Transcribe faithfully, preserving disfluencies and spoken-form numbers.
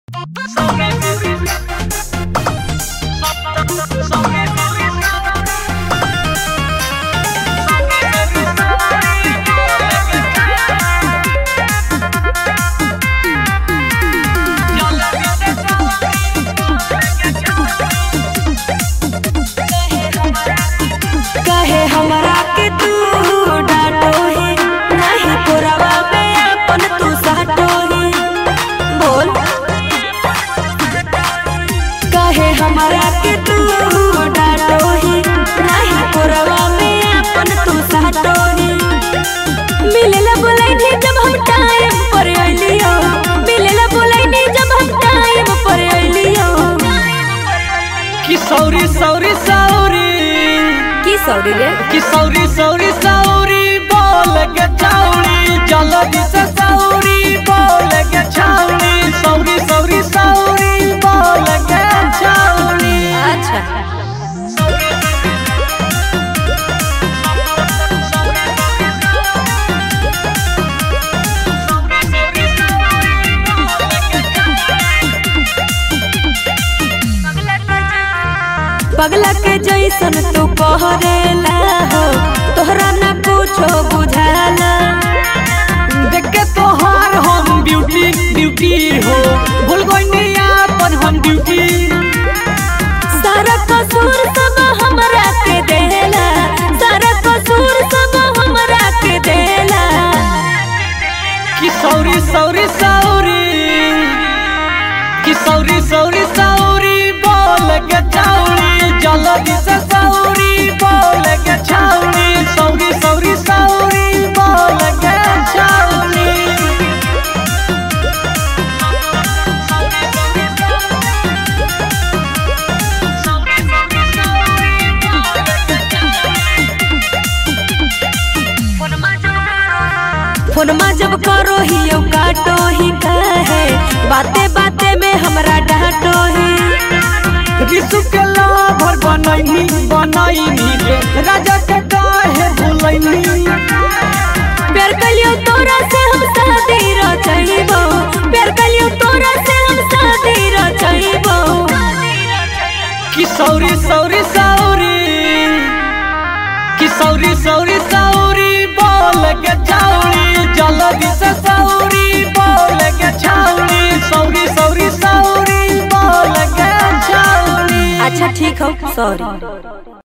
कहे हमरा के तू डांटो ही नहीं पुरवा में अपन तू साटो ही बोल। कहे हमरा के तू डांटो ही नहीं पुरवा में अपन तू साटो ही। मिलेला बोलाई नहीं जब हम टाइम पर आइलियो, मिलेला बोलाई नहीं जब हम टाइम पर आइलियो। कि सौरी सौरी सौरी की सौरी रे कि सौरी सौरी सौरी बोल के छौरी जल्दी से सौरी बोल के छौरी सौरी सौरी सौरी बोल के छौरी। अच्छा पगला के जैसन तू कहरेला हो, तोहरा ना कुछो बुझाला। देख के तोहार हम ब्यूटी ब्यूटी हो भूल गइनी अपन हम ड्यूटी। सारा कसूर सब हमरा के देला, सारा कसूर सब हमरा के देला। कि सौरी सौरी सौरी कि सौरी सौरी सौरी बोल के छौरी जल्दी से सौरी बोल के छौरी सौरी सौरी सौरी बोल के छौरी। फोनमा जब करो ही ओ काटो ही कहे, बाते बाते में हमरा डांटो ही। रिसु के लाभर बनैनी बनैनी रे राजा के काहे भुलैनी। प्यार कलियो तोरा से हम शादी रचैबो, प्यार कलियो तोरा से हम शादी रचैबो। कि सौरी सौरी सौरी कि सौरी सौरी सौरी बोल के छौरी जल्दी से सौरी बोल के छौरी सौरी सौरी सौरी बोल के छौरी। अच्छा ठीक हो सॉरी।